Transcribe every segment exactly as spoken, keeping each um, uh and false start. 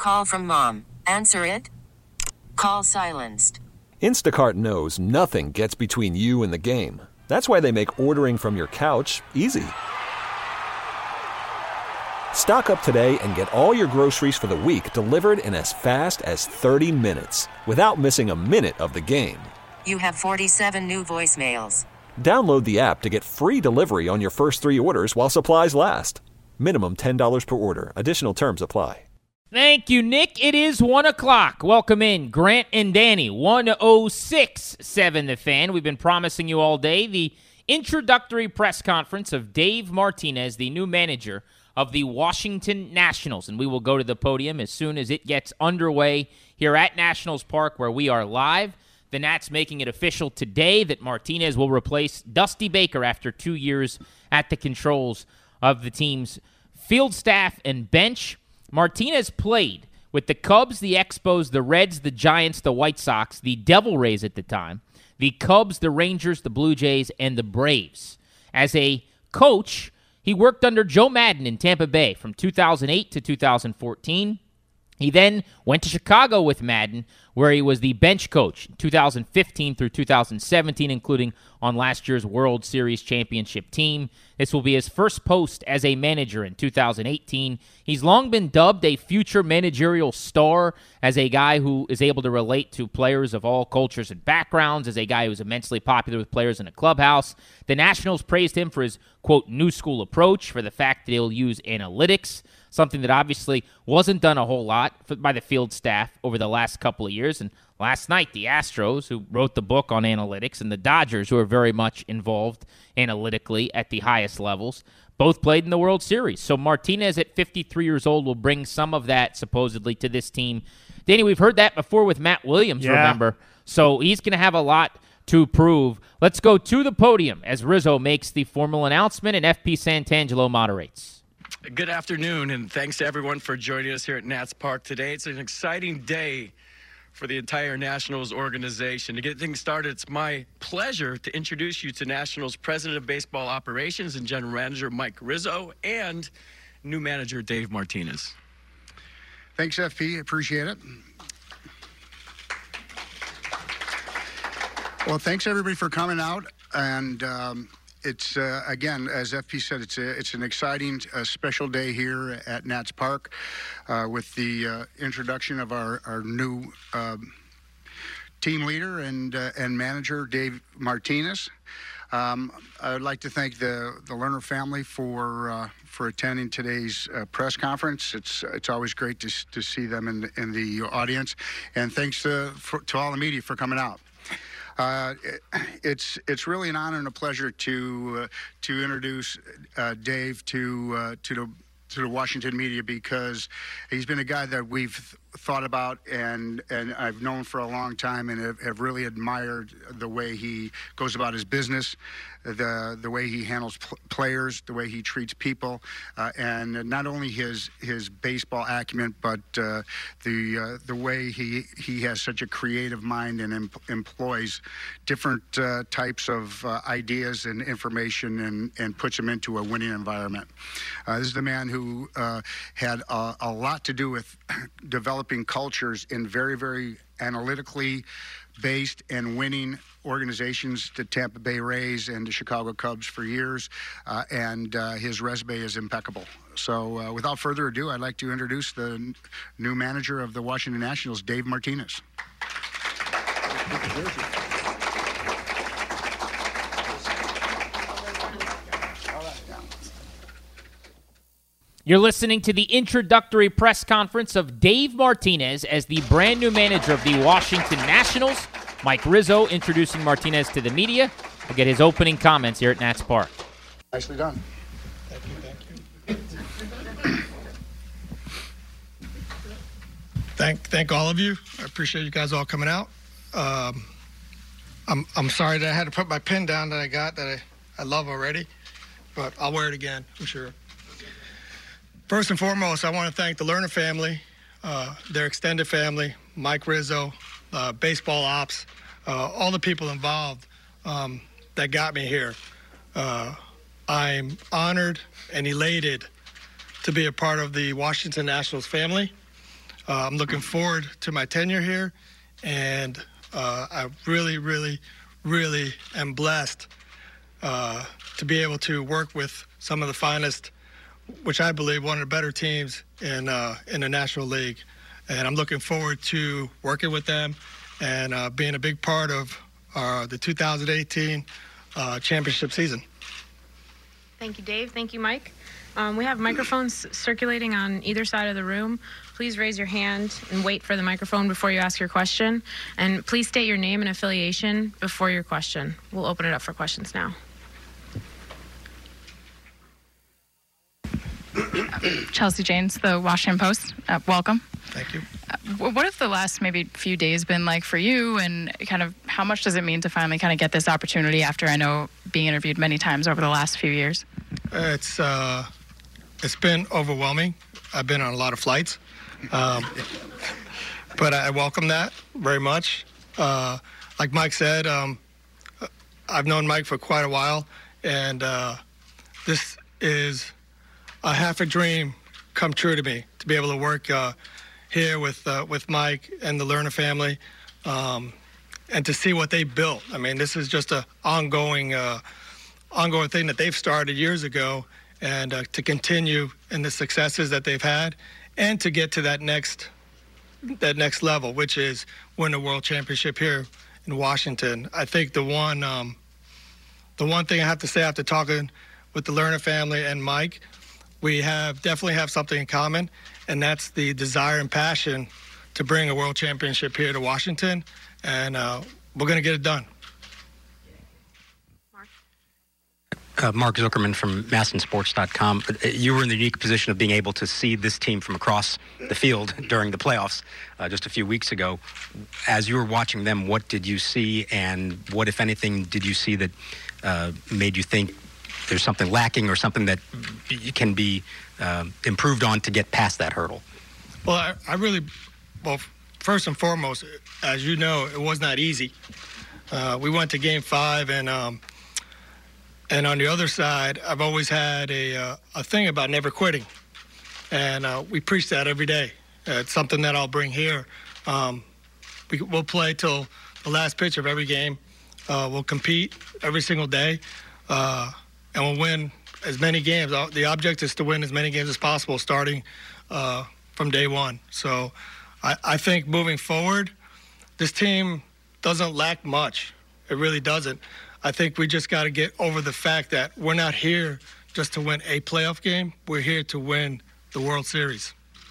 Call from mom. Answer it. Call silenced. Instacart knows nothing gets between you and the game. That's why they make ordering from your couch easy. Stock up today and get all your groceries for the week delivered in as fast as thirty minutes without missing a minute of the game. You have forty-seven new voicemails. Download the app to get free delivery on your first three orders while supplies last. Minimum ten dollars per order. Additional terms apply. Thank you, Nick. It is one o'clock. Welcome in, Grant and Danny, one oh six point seven The Fan. We've been promising you all day the introductory press conference of Dave Martinez, the new manager of the Washington Nationals. And we will go to the podium as soon as it gets underway here at Nationals Park, where we are live. The Nats making it official today that Martinez will replace Dusty Baker after two years at the controls of the team's field staff and bench. Martinez played with the Cubs, the Expos, the Reds, the Giants, the White Sox, the Devil Rays at the time, the Cubs, the Rangers, the Blue Jays, and the Braves. As a coach, he worked under Joe Maddon in Tampa Bay from two thousand eight to two thousand fourteen. He then went to Chicago with Maddon, where he was the bench coach in two thousand fifteen through two thousand seventeen, including on last year's World Series championship team. This will be his first post as a manager in two thousand eighteen. He's long been dubbed a future managerial star as a guy who is able to relate to players of all cultures and backgrounds, as a guy who's immensely popular with players in a clubhouse. The Nationals praised him for his, quote, new school approach, for the fact that he'll use analytics, something that obviously wasn't done a whole lot by the field staff over the last couple of years. And last night, the Astros, who wrote the book on analytics, and the Dodgers, who are very much involved analytically at the highest levels, both played in the World Series. So Martinez, at fifty-three years old, will bring some of that, supposedly, to this team. Danny, we've heard that before with Matt Williams, yeah. remember? So he's going to have a lot to prove. Let's go to the podium as Rizzo makes the formal announcement and F P Santangelo moderates. Good afternoon, and thanks to everyone for joining us here at Nats Park today. It's an exciting day for the entire Nationals organization. To get things started, it's my pleasure to introduce you to Nationals President of Baseball Operations and General Manager Mike Rizzo and new manager Dave Martinez. Thanks, F P. Appreciate it. Well, thanks, everybody, for coming out. And um, it's, uh, again, as F P said, it's a, it's an exciting, uh, special day here at Nats Park uh, with the uh, introduction of our, our new uh, team leader and, uh, and manager, Dave Martinez. Um, I would like to thank the, the Lerner family for uh, for attending today's uh, press conference. It's it's always great to to see them in the, in the audience, and thanks to for, to all the media for coming out. Uh, it, it's it's really an honor and a pleasure to uh, to introduce uh, Dave to uh, to the to the Washington media, because he's been a guy that we've thought about and and I've known for a long time, and have, have really admired the way he goes about his business, the the way he handles pl- players, the way he treats people, uh, and not only his his baseball acumen, but uh, the uh, the way he he has such a creative mind and em- employs different uh, types of uh, ideas and information and and puts them into a winning environment. Uh, this is the man who uh, had a, a lot to do with developing cultures in very, very analytically based and winning organizations, the Tampa Bay Rays and the Chicago Cubs for years, uh, and uh, his resume is impeccable. So uh, without further ado, I'd like to introduce the n- new manager of the Washington Nationals, Dave Martinez. You're listening to the introductory press conference of Dave Martinez as the brand new manager of the Washington Nationals. Mike Rizzo introducing Martinez to the media. We'll get his opening comments here at Nats Park. Nicely done. Thank you, thank you. thank, thank all of you. I appreciate you guys all coming out. Um, I'm, I'm sorry that I had to put my pen down that I got that I, I love already, but I'll wear it again, I'm sure. First and foremost, I want to thank the Lerner family, uh, their extended family, Mike Rizzo, uh, baseball ops, uh, all the people involved um, that got me here. Uh, I'm honored and elated to be a part of the Washington Nationals family. Uh, I'm looking forward to my tenure here, and uh, I really, really, really am blessed uh, to be able to work with some of the finest, which I believe one of the better teams in uh, in the National League. And I'm looking forward to working with them and uh, being a big part of uh, the two thousand eighteen uh, championship season. Thank you, Dave. Thank you, Mike. Um, we have microphones circulating on either side of the room. Please raise your hand and wait for the microphone before you ask your question. And please state your name and affiliation before your question. We'll open it up for questions now. Chelsea Janes, The Washington Post. Uh, welcome. Thank you. Uh, what have the last maybe few days been like for you, and kind of how much does it mean to finally kind of get this opportunity after, I know, being interviewed many times over the last few years? It's uh, it's been overwhelming. I've been on a lot of flights, um, but I welcome that very much. Uh, like Mike said, um, I've known Mike for quite a while, and uh, this is a half a dream come true to me, to be able to work uh, here with uh, with Mike and the Lerner family, um, and to see what they built. I mean, this is just a ongoing uh, ongoing thing that they've started years ago, and uh, to continue in the successes that they've had, and to get to that next that next level, which is win a world championship here in Washington. I think the one um, the one thing I have to say after talking with the Lerner family and Mike, we have definitely have something in common, and that's the desire and passion to bring a world championship here to Washington, and uh, we're going to get it done. Mark. Uh, Mark Zuckerman from Masson Sports dot com. You were in the unique position of being able to see this team from across the field during the playoffs uh, just a few weeks ago. As you were watching them, what did you see, and what, if anything, did you see that uh, made you think there's something lacking or something that can be uh, improved on to get past that hurdle? Well, I, I really, well, first and foremost, as you know, it was not easy. Uh, we went to game five, and um, and on the other side, I've always had a uh, a thing about never quitting, and uh, we preach that every day. Uh, it's something that I'll bring here. Um, we, we'll play till the last pitch of every game. Uh, we'll compete every single day. Uh, And we'll win as many games. The object is to win as many games as possible, starting uh, from day one. So I, I think moving forward, this team doesn't lack much. It really doesn't. I think we just got to get over the fact that we're not here just to win a playoff game. We're here to win the World Series.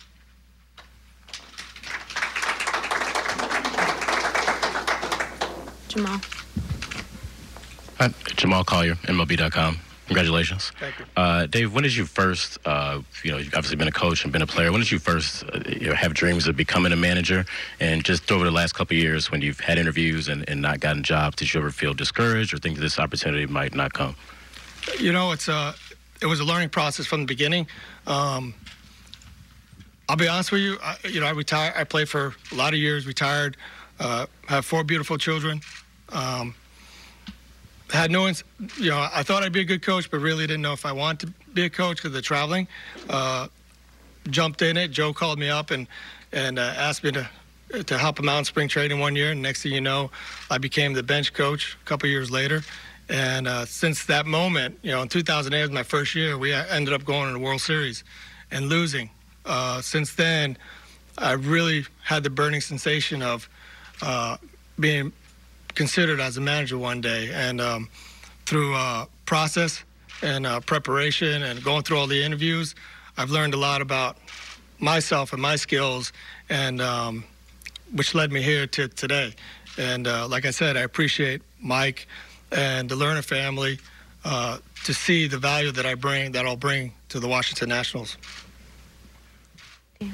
Jamal. Hi, Jamal Collier, M L B dot com. Congratulations. Thank you. Uh, Dave, when did you first, uh, you know, you've obviously been a coach and been a player. When did you first uh, you know, have dreams of becoming a manager? And just over the last couple of years, when you've had interviews and, and not gotten jobs, did you ever feel discouraged or think this opportunity might not come? You know, it's a, it was a learning process from the beginning. Um, I'll be honest with you. I, you know, I retired. I played for a lot of years, retired, uh, have four beautiful children. Um, Had no, you know, I thought I'd be a good coach, but really didn't know if I wanted to be a coach because of the traveling. Uh, jumped in it. Joe called me up and and uh, asked me to to help him out in spring training one year. And next thing you know, I became the bench coach a couple years later. And uh, since that moment, you know, in two thousand eight was my first year. We ended up going to the World Series and losing. Uh, since then, I really had the burning sensation of uh, being considered as a manager one day, and um, through uh, process and uh, preparation and going through all the interviews, I've learned a lot about myself and my skills, and um, which led me here to today. And uh, like I said, I appreciate Mike and the Lerner family uh, to see the value that I bring, that I'll bring to the Washington Nationals. Dan.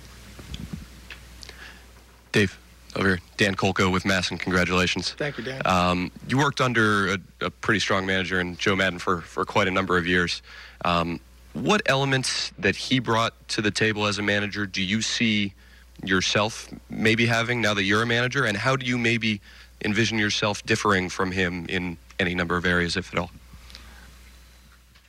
Dave. Over here, Dan Kolko with Masson. Congratulations. Thank you, Dan. Um, you worked under a, a pretty strong manager in Joe Maddon for, for quite a number of years. Um, what elements that he brought to the table as a manager do you see yourself maybe having now that you're a manager, and how do you maybe envision yourself differing from him in any number of areas, if at all?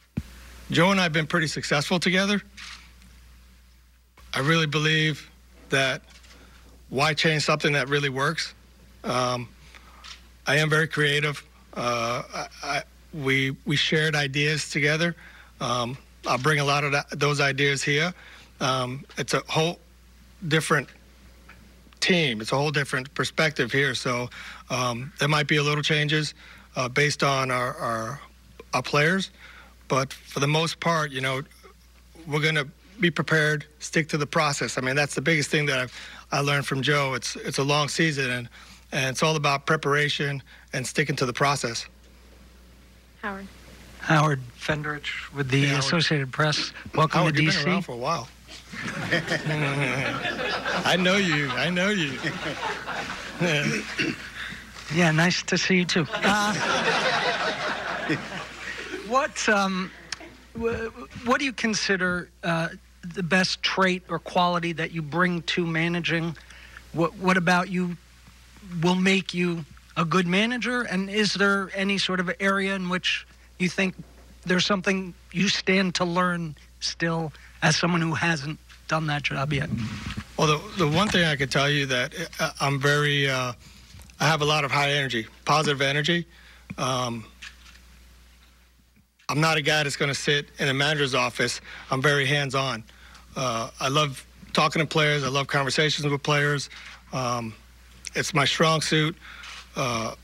Joe and I have been pretty successful together. I really believe that why change something that really works? Um, I am very creative. Uh, I, I, we we shared ideas together. Um, I'll bring a lot of that, those ideas here. Um, it's a whole different team. It's a whole different perspective here. So um, there might be a little changes uh, based on our, our our players, but for the most part, you know, we're going to be prepared, stick to the process. I mean, that's the biggest thing that I've, I learned from Joe. It's it's a long season, and, and it's all about preparation and sticking to the process. Howard. Howard Fendrich with the Hey, Howard. Associated Press. Welcome Howard, to D you've C. been around for a while. I know you. I know you. Yeah, nice to see you too. Uh, what um, what do you consider uh, the best trait or quality that you bring to managing? What what about you will make you a good manager? And is there any sort of area in which you think there's something you stand to learn still as someone who hasn't done that job yet? Well, the, the one thing I can tell you that uh, I'm very, uh, I have a lot of high energy, positive energy. Um, I'm not a guy that's going to sit in a manager's office. I'm very hands-on. Uh, I love talking to players. I love conversations with players. Um, it's my strong suit. Uh,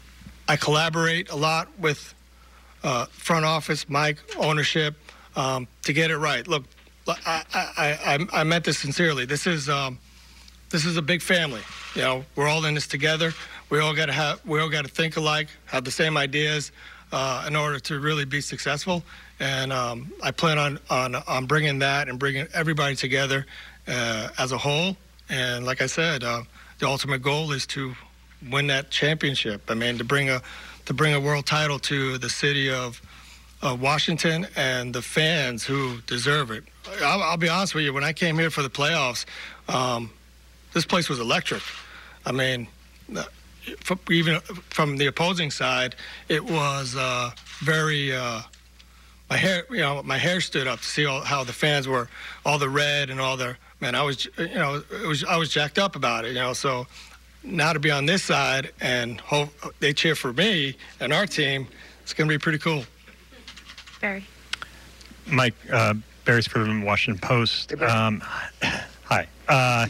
I collaborate a lot with uh, front office, Mike, ownership, um, to get it right. Look, I, I, I, I meant this sincerely. This is um, this is a big family. You know, we're all in this together. We all got to have, we all got to think alike, have the same ideas uh, in order to really be successful. And um, I plan on, on on bringing that and bringing everybody together uh, as a whole. And like I said, uh, the ultimate goal is to win that championship. I mean, to bring a to bring a world title to the city of uh, Washington and the fans who deserve it. I'll, I'll be honest with you. When I came here for the playoffs, um, this place was electric. I mean, from, even from the opposing side, it was uh, very. Uh, my hair, you know, my hair stood up to see all, how the fans were, all the red and all their. Man, I was, you know, it was I was jacked up about it, you know. So now to be on this side and hope they cheer for me and our team, it's going to be pretty cool. Barry. Mike, uh, Barry from Washington Post. Hey, um, hi. Uh,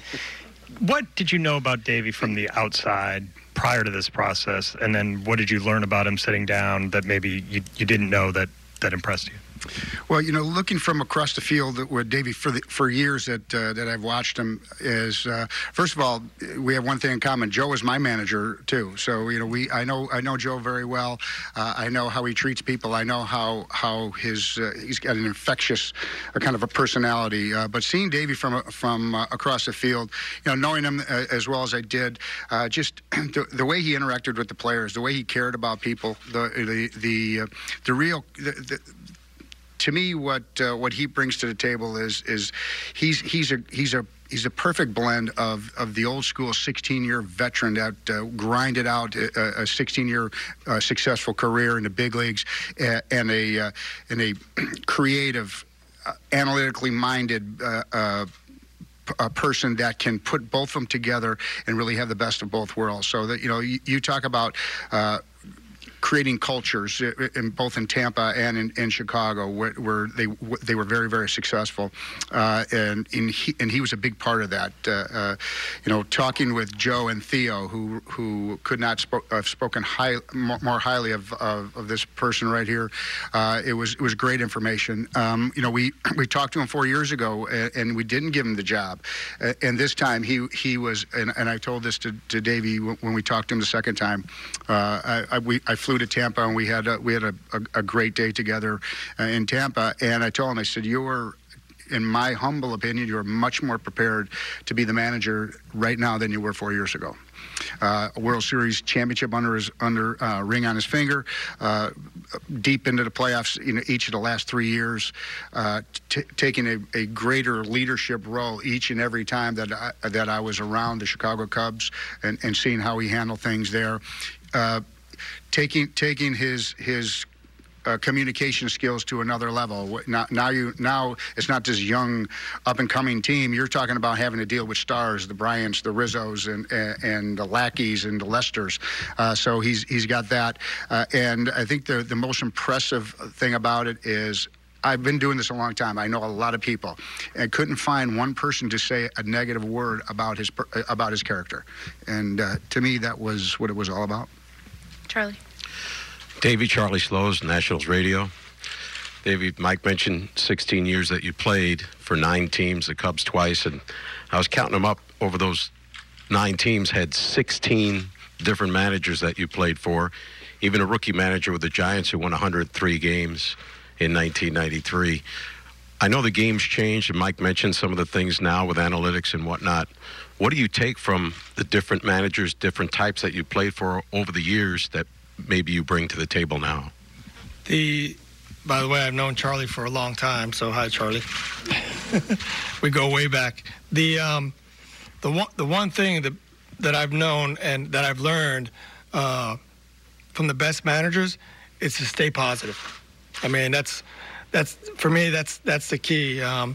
what did you know about Davey from the outside prior to this process? And then what did you learn about him sitting down that maybe you, you didn't know that, that impressed you? Well, you know, looking from across the field with Davey for the, for years that uh, that I've watched him is uh, first of all, we have one thing in common. Joe is my manager too, so you know we I know I know Joe very well. Uh, I know how he treats people. I know how how his uh, he's got an infectious uh, kind of a personality. Uh, but seeing Davey from from uh, across the field, you know, knowing him uh, as well as I did, uh, just the, the way he interacted with the players, the way he cared about people, the the the uh, the real. The, the, To me, what uh, what he brings to the table is is he's he's a he's a he's a perfect blend of, of the old school sixteen-year veteran that uh, grinded out a, a sixteen-year uh, successful career in the big leagues, uh, and a uh, and a creative, uh, analytically minded. Uh, uh, a person that can put both of them together and really have the best of both worlds. So that you know, you, you talk about. Uh, creating cultures in both in Tampa and in, in Chicago where, where they they were very very successful, uh, and in he, and he was a big part of that. Uh, uh, you know, talking with Joe and Theo, who who could not spo- have spoken high, more, more highly of, of of this person right here. Uh, it was it was great information. Um, you know, we we talked to him four years ago and, and we didn't give him the job, uh, and this time he he was and, and I told this to to Davey when we talked to him the second time. Uh, I, I we I flew to Tampa and we had a, we had a, a, a great day together uh, in Tampa, and I told him, I said, you were, in my humble opinion, you are much more prepared to be the manager right now than you were four years ago. Uh, a World Series championship under his under uh, ring on his finger, uh, deep into the playoffs, you know, each of the last three years, uh, t- taking a, a greater leadership role each and every time that I, that I was around the Chicago Cubs and, and seeing how he handled things there. Uh, taking taking his his uh, communication skills to another level. Now, now you now it's not this young up and coming team. You're talking about having to deal with stars, the Bryants, the Rizzos, and and, and the Lackeys and the Lesters. Uh, so he's he's got that. Uh, and I think the the most impressive thing about it is, I've been doing this a long time. I know a lot of people, and couldn't find one person to say a negative word about his about his character. And uh, to me, that was what it was all about. Charlie. Davey, Charlie Slows, Nationals Radio. Davey, Mike mentioned sixteen years that you played for nine teams, the Cubs twice, and I was counting them up. Over those nine teams, had sixteen different managers that you played for, even a rookie manager with the Giants who won one hundred three games in nineteen ninety-three. I know the game's changed, and Mike mentioned some of the things now with analytics and whatnot. What do you take from the different managers, different types that you played for over the years that maybe you bring to the table now? The, by the way, I've known Charlie for a long time, so hi, Charlie. We go way back. The um, the one the one thing that that I've known and that I've learned uh, from the best managers is to stay positive. I mean, that's that's for me. That's that's the key. Um,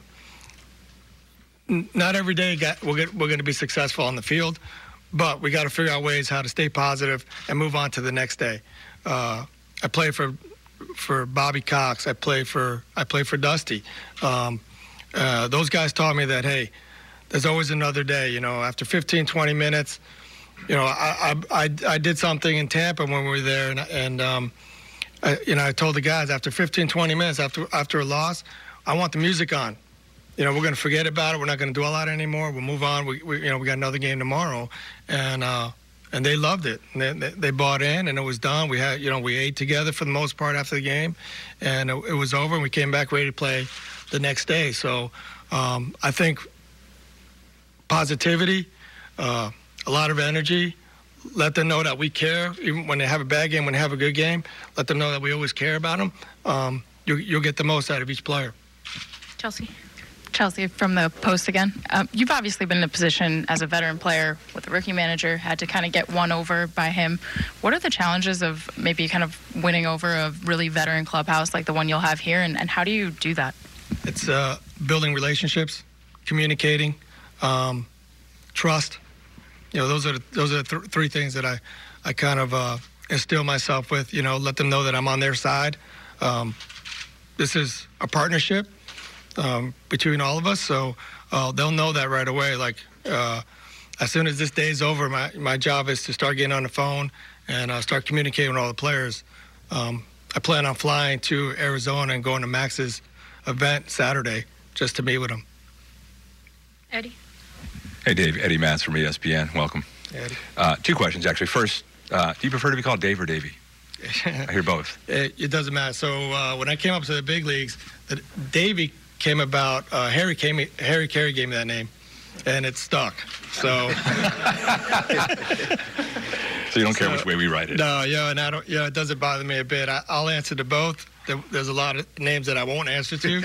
n- not every day got, we're get, we're going to be successful on the field, but we got to figure out ways how to stay positive and move on to the next day. Uh, I play for for Bobby Cox. I play for I play for Dusty. Um, uh, those guys taught me that, hey, there's always another day. You know, after fifteen, twenty minutes, you know, I I I, I did something in Tampa when we were there, and and um, I, you know, I told the guys after fifteen, twenty minutes after after a loss, I want the music on. You know, we're going to forget about it. We're not going to dwell on it anymore. We'll move on. We, we you know, we got another game tomorrow, and uh, and they loved it. And they, they, they bought in, and it was done. We had, you know, we ate together for the most part after the game, and it, it was over. And we came back ready to play the next day. So um, I think positivity, uh, a lot of energy. Let them know that we care, even when they have a bad game, when they have a good game. Let them know that we always care about them. Um, you, you'll get the most out of each player. Chelsea. Chelsea from the Post again. Um, you've obviously been in a position as a veteran player with a rookie manager, had to kind of get won over by him. What are the challenges of maybe kind of winning over a really veteran clubhouse like the one you'll have here, and, and how do you do that? It's uh, building relationships, communicating, um, trust. You know, those are the, those are the th- three things that I, I kind of uh, instill myself with. You know, let them know that I'm on their side. Um, this is a partnership um, between all of us, so uh, they'll know that right away. Like, uh, as soon as this day's over, my my job is to start getting on the phone and uh, start communicating with all the players. Um, I plan on flying to Arizona and going to Max's event Saturday just to meet with him. Eddie. Hey, Dave. Eddie Matz from E S P N. Welcome. Eddie. Uh, two questions, actually. First, uh, do you prefer to be called Dave or Davey? I hear both. It, it doesn't matter. So uh, when I came up to the big leagues, the, Davey came about. Uh, Harry came. Harry Carey gave me that name, and it stuck. So. So you don't care so, which way we write it? No, yeah, and I don't. Yeah, it doesn't bother me a bit. I, I'll answer to both. There, there's a lot of names that I won't answer to,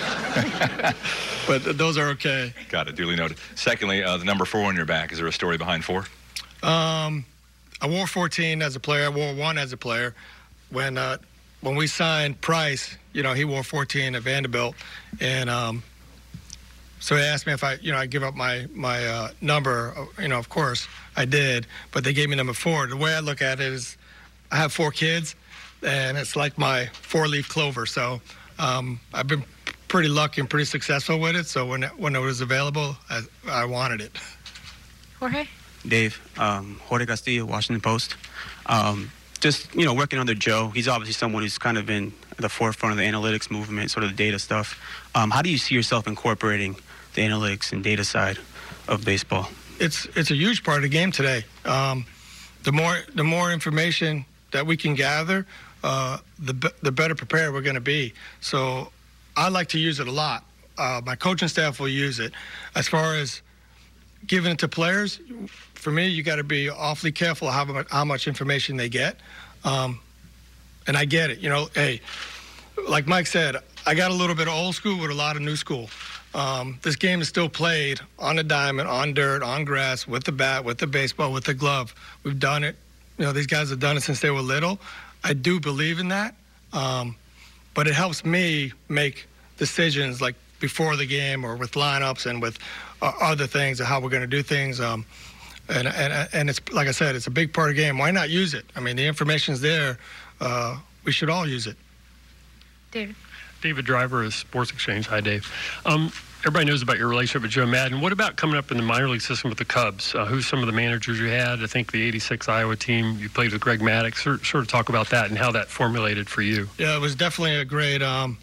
but those are okay. Got it. Duly noted. Secondly, uh, the number four on your back. Is there a story behind four? Um, I wore fourteen as a player. I wore one as a player. When uh, when we signed Price, you know, he wore fourteen at Vanderbilt, and um, so they asked me if I, you know, I give up my my uh, number. You know, of course I did, but they gave me number four. The way I look at it is, I have four kids, and it's like my four-leaf clover. So um, I've been pretty lucky and pretty successful with it. So when it, when it was available, I, I wanted it. Jorge. Dave, um, Jorge Castillo, Washington Post. Um, just, you know, working under Joe, he's obviously someone who's kind of been at the forefront of the analytics movement, sort of the data stuff. Um, how do you see yourself incorporating the analytics and data side of baseball? It's it's a huge part of the game today. Um, the more the more information that we can gather, uh, the the better prepared we're going to be. So I like to use it a lot. Uh, my coaching staff will use it. As far as giving it to players, for me, you got to be awfully careful how much, how much information they get. Um, and I get it. You know, hey, like Mike said, I got a little bit of old school with a lot of new school. Um, this game is still played on the diamond, on dirt, on grass, with the bat, with the baseball, with the glove. We've done it. You know, these guys have done it since they were little. I do believe in that. Um, but it helps me make decisions like before the game or with lineups and with uh, other things and how we're going to do things. Um, and, and and it's like I said, it's a big part of the game. Why not use it? I mean, the information's there. Uh, we should all use it. David. David Driver of Sports Exchange. Hi, Dave. Um, everybody knows about your relationship with Joe Madden. What about coming up in the minor league system with the Cubs? Uh, who's some of the managers you had? I think the eighty-six Iowa team, you played with Greg Maddux. Sort, sort of talk about that and how that formulated for you. Yeah, it was definitely a great um,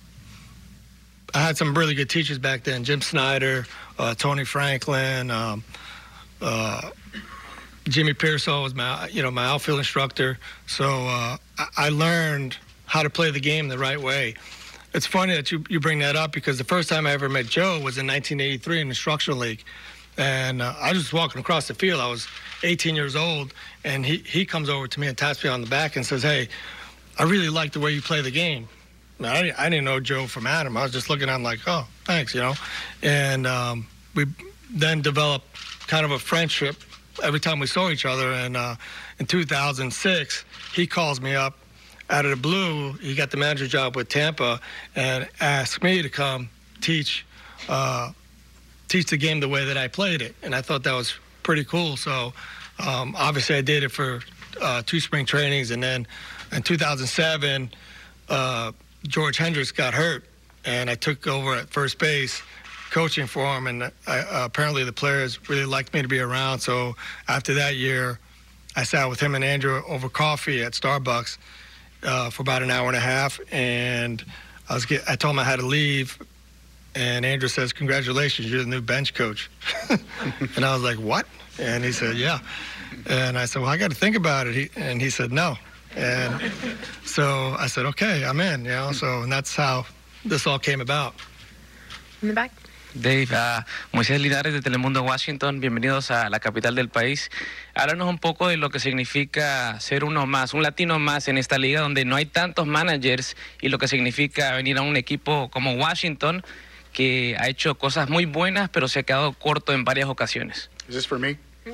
– I had some really good teachers back then. Jim Snyder, uh, Tony Franklin, um, uh, Jimmy Pearsall was my, you know, my outfield instructor. So uh, I, I learned how to play the game the right way. It's funny that you, you bring that up because the first time I ever met Joe was in nineteen eighty-three in the Instructional League. And uh, I was just walking across the field. I was eighteen years old, and he, he comes over to me and taps me on the back and says, hey, I really like the way you play the game. Now, I, I didn't know Joe from Adam. I was just looking at him like, oh, thanks, you know. And um, we then developed kind of a friendship every time we saw each other. And uh, in two thousand six, he calls me up. Out of the blue, he got the manager job with Tampa and asked me to come teach uh, teach the game the way that I played it. And I thought that was pretty cool. So um, obviously I did it for uh, two spring trainings. And then in two thousand seven, uh, George Hendricks got hurt. And I took over at first base coaching for him. And I, uh, apparently the players really liked me to be around. So after that year, I sat with him and Andrew over coffee at Starbucks Uh, for about an hour and a half, and I was get, I told him I had to leave, and Andrew says, congratulations, you're the new bench coach. And I was like, what? And he said, yeah. And I said, well, I got to think about it. He, and he said, no. And so I said, okay, I'm in, you know, so, and that's how this all came about. In the back. Dave, uh, Moisés Linares de Telemundo Washington, bienvenidos a la capital del país. Háblanos un poco de lo que significa ser uno más, un latino más en esta liga donde no hay tantos managers y lo que significa venir a un equipo como Washington que ha hecho cosas muy buenas pero se ha quedado corto en varias ocasiones. Is this for me?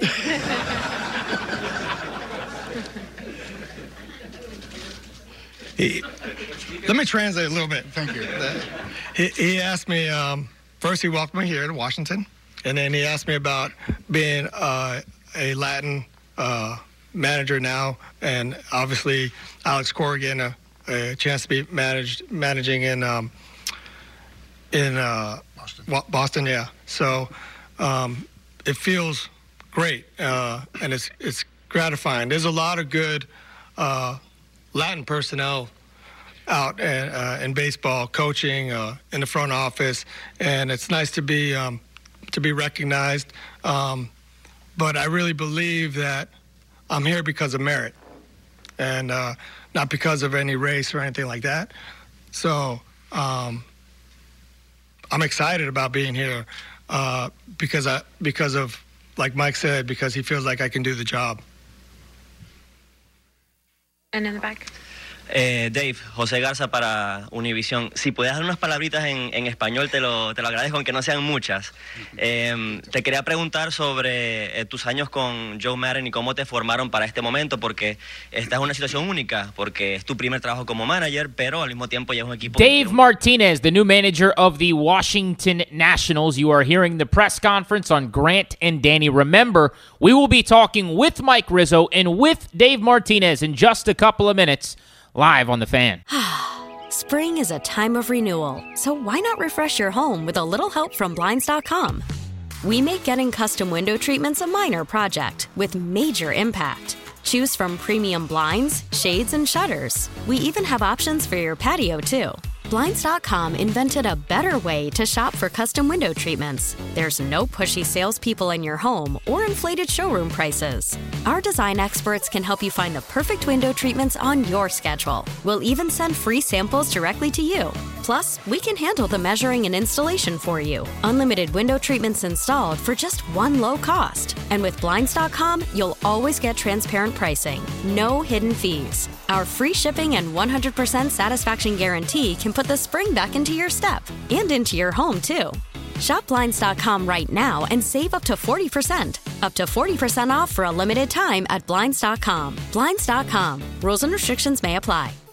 he, let me translate a little bit. Thank you. He, he asked me... Um, First, he welcomed me here to Washington, and then he asked me about being uh, a Latin uh, manager now, and obviously Alex Corrigan, a, a chance to be managed managing in um, in uh, Boston. Boston, yeah. So um, it feels great, uh, and it's it's gratifying. There's a lot of good uh, Latin personnel out in, uh, in baseball, coaching, uh, in the front office, and it's nice to be um, to be recognized. Um, but I really believe that I'm here because of merit, and uh, not because of any race or anything like that. So um, I'm excited about being here uh, because I because of, like Mike said, because he feels like I can do the job. And in the back. Eh, Dave, José Garza para Univision. Si pudieras dar unas palabritas en, en español, te lo, te lo agradezco, aunque no sean muchas. Eh, te quería preguntar sobre eh, tus años con Joe Madden y cómo te formaron para este momento, porque esta es una situación única, porque es tu primer trabajo como manager, pero al mismo tiempo ya es un equipo... Dave Martinez, the new manager of the Washington Nationals. You are hearing the press conference on Grant and Danny. Remember, we will be talking with Mike Rizzo and with Dave Martinez in just a couple of minutes. Live on The Fan. Spring is a time of renewal, so why not refresh your home with a little help from Blinds dot com? We make getting custom window treatments a minor project with major impact. Choose from premium blinds, shades, and shutters. We even have options for your patio, too. Blinds dot com invented a better way to shop for custom window treatments. There's no pushy salespeople in your home or inflated showroom prices. Our design experts can help you find the perfect window treatments on your schedule. We'll even send free samples directly to you. Plus, we can handle the measuring and installation for you. Unlimited window treatments installed for just one low cost. And with Blinds dot com, you'll always get transparent pricing. No hidden fees. Our free shipping and one hundred percent satisfaction guarantee can put the spring back into your step and into your home, too. Shop Blinds dot com right now and save up to forty percent. Up to forty percent off for a limited time at Blinds dot com. Blinds dot com. Rules and restrictions may apply.